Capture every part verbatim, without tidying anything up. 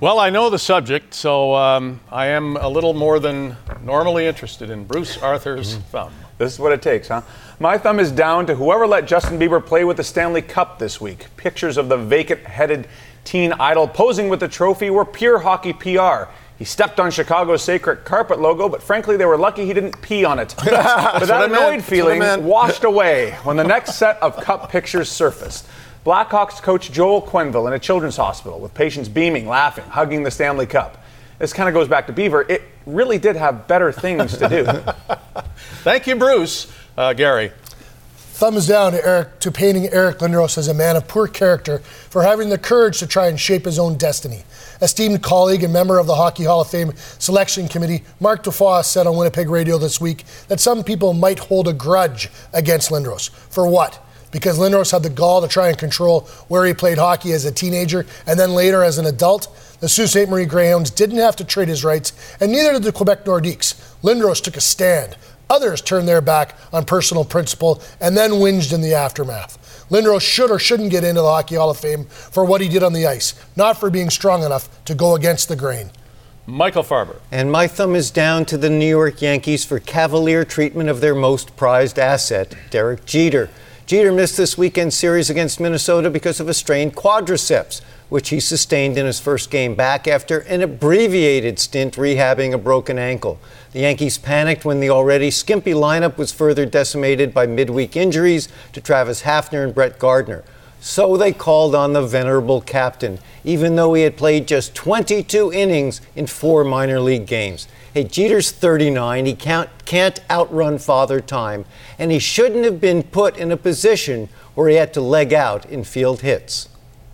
Well, I know the subject, so um, I am a little more than normally interested in Bruce Arthur's mm-hmm. thumb. This is what it takes, huh? My thumb is down to whoever let Justin Bieber play with the Stanley Cup this week. Pictures of the vacant-headed teen idol posing with the trophy were pure hockey P R. He stepped on Chicago's sacred carpet logo, but frankly, they were lucky he didn't pee on it. But that annoyed feeling washed away when the next set of Cup pictures surfaced. Blackhawks coach Joel Quenneville in a children's hospital with patients beaming, laughing, hugging the Stanley Cup. This kind of goes back to Beaver. It really did have better things to do. Thank you, Bruce. Uh, Gary. Thumbs down to Eric to painting Eric Lindros as a man of poor character for having the courage to try and shape his own destiny. Esteemed colleague and member of the Hockey Hall of Fame Selection Committee, Mark Dufois said on Winnipeg Radio this week that some people might hold a grudge against Lindros. For what? Because Lindros had the gall to try and control where he played hockey as a teenager and then later as an adult. The Sault Ste. Marie Greyhounds didn't have to trade his rights, and neither did the Quebec Nordiques. Lindros took a stand. Others turned their back on personal principle and then whinged in the aftermath. Lindros should or shouldn't get into the Hockey Hall of Fame for what he did on the ice, not for being strong enough to go against the grain. Michael Farber. And my thumb is down to the New York Yankees for cavalier treatment of their most prized asset, Derek Jeter. Jeter missed this weekend series against Minnesota because of a strained quadriceps, which he sustained in his first game back after an abbreviated stint rehabbing a broken ankle. The Yankees panicked when the already skimpy lineup was further decimated by midweek injuries to Travis Hafner and Brett Gardner. So they called on the venerable captain, even though he had played just twenty-two innings in four minor league games. Hey, Jeter's thirty-nine, he can't, can't outrun father time, and he shouldn't have been put in a position where he had to leg out in field hits.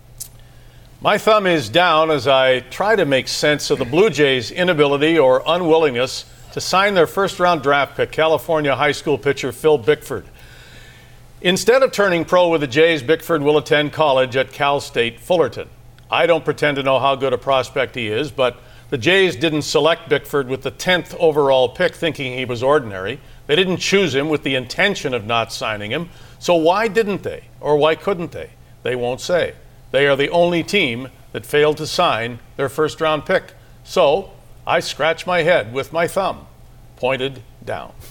My thumb is down as I try to make sense of the Blue Jays' inability or unwillingness to sign their first-round draft pick, California high school pitcher Phil Bickford. Instead of turning pro with the Jays, Bickford will attend college at Cal State Fullerton. I don't pretend to know how good a prospect he is, but the Jays didn't select Bickford with the tenth overall pick thinking he was ordinary. They didn't choose him with the intention of not signing him. So why didn't they? Or why couldn't they? They won't say. They are the only team that failed to sign their first-round pick. So I scratch my head with my thumb pointed down.